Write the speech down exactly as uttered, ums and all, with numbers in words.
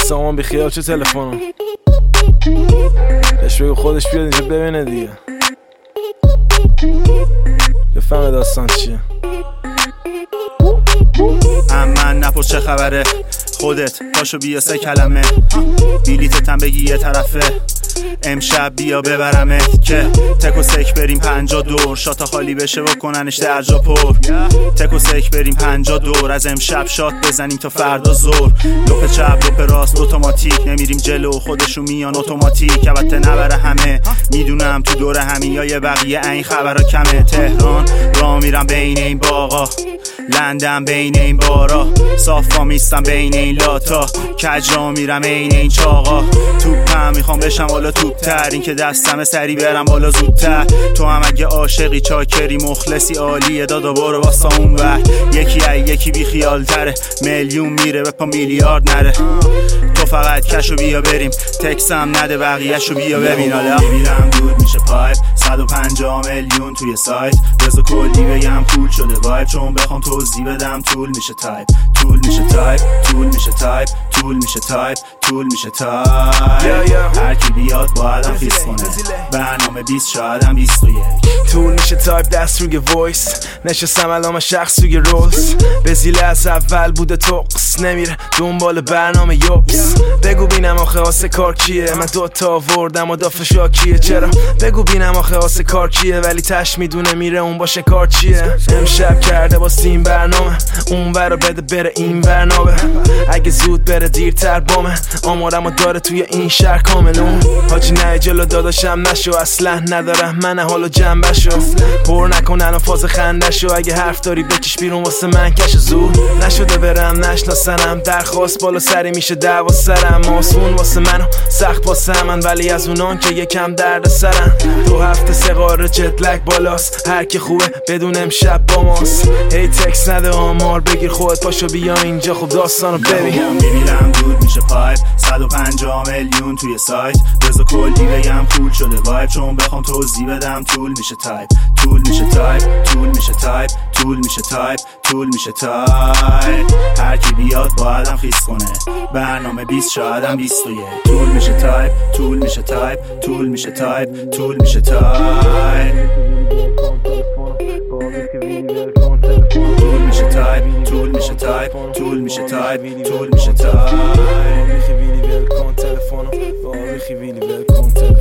سامان بی خیال چه تلفنم بهش بگو خودش بیاد اینجا ببینه دیگه بفهمه داستان چیه. من نپرس چه خبره خودت پاشو بیا سه کلمه بیلیتتم بگی یه طرفه امشب بیا ببرمت که تک و سک بریم پنجا دور شاتا خالی بشه و کننش درجا پر تک و سک بریم پنجا دور از امشب شات بزنیم تا فردا زور لپ چپ لپ راست اتوماتیک نمیریم جلو خودشون میان اتوماتیک البته نبره همه میدونم تو دور همین یا یه بقیه این خبرها کمه تهران را میرم بین این باغا لندن بین این بارا صافا میستم بین این لاتا کجا میرم این این چاقا توپم میخوام بشم بالا توپتر این که دستم سری برم بالا زودتر تو هم اگه عاشقی چاکری مخلصی عالیه دادا برو واسه اون ور یکی ای یکی بی خیال تره میلیون میره به پا میلیارد نره تو فقط کشو بیا بریم تکسم نده بقیهشو بیا ببین حالا میرم دود میشه پایپ صد و پنجاه میلیون توی سایت بزا کلی بگم پول شده وایب چون بخوام توضیح بدم طول میشه تایپ طول میشه تایپ طول میشه تایپ طول میشه تایپ طول میشه تایپ هر کی بیاد بایدم خیس کنه برنامه بیست شایدم بیست و یک طول میشه تایپ دست روی وایس نشستم علامه شخص روی رولز به زیل از اول بوده توقس نمیره دنبال برنامه یوبس بگو بینم آخه آسه کار کیه من دوتا وردم و دافت شاکیه چرا بگو بینم آخه آسه کار کیه ولی تش میدونه میره اون باشه کار چیه امشب کرده با سیم برنامه اون برا بده بره این برنامه اگه زود بره دیرتر بامه آمارمو داره توی این شهر کامل اون حاجی نه جلو داداشم نشو اصلا ندارم من حالو جنبشو پر نکن الان فاز خندشو اگه حرف داری بکش بیرون واسه من کش زود نشده برم نشناسنم درخواست بالا سری میشه دعوا سرم آسمون واسه منو سخت واسه من ولی از اونان که یکم درد سرم دو هفته سه قاره جتلک بالاست هر کی خوبه بدون امشب با ماست هی تکس نده آمار بگیر خودت پاشو بیا اینجا خب داستانو ببین میمیرم دود میشه پایپ صد و پنجاه میلیون توی سایت بزا کلی بگم پول شده وایب چون بخوام توضیح بدم طول میشه تایپ طول میشه تایپ طول میشه تایپ طول میشه تایپ طول میشه تایپ هر کی بیاد بایدم خیس کنه برنامه بیست شایدم بیست و یک طول میشه تایپ طول میشه تایپ طول میشه تایپ طول میشه تایپ طول میشه تایپ طول میشه تایپ طول میشه تایپ طول میشه تایپ